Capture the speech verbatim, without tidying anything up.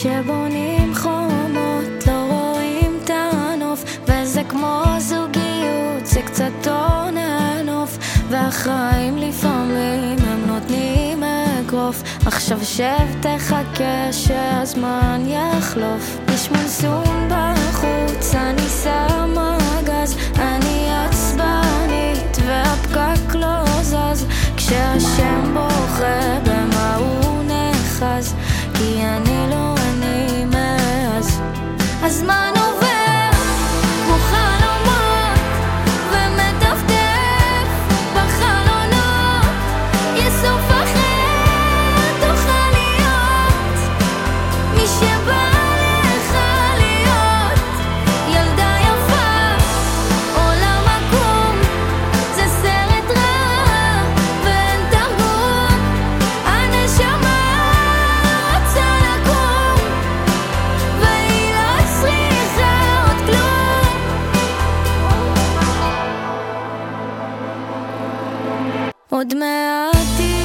כשבונים חומות לא רואים את הנוף, וזה כמו זוגיות, זה קצת עונה נוף, והחיים לפעמים הם נותנים אגרוף. עכשיו שב תחכה שהזמן יחלוף, יש מונסון בחוץ, אני שמה גז, אני עצבנית והפקק לא זז, כשהשם בוכה במה הוא נחז, כי אני לא אני מאז. הזמן עובר כמו חלומות ומטפטף בחלונות, יש סוף אחר תוכל להיות מי שבא לך להיות. ילדה יפה עולם עקום, זה סרט רע ואין תרגום, הנשמה רוצה לקום והיא לא צריכה עוד כלום. עוד מעט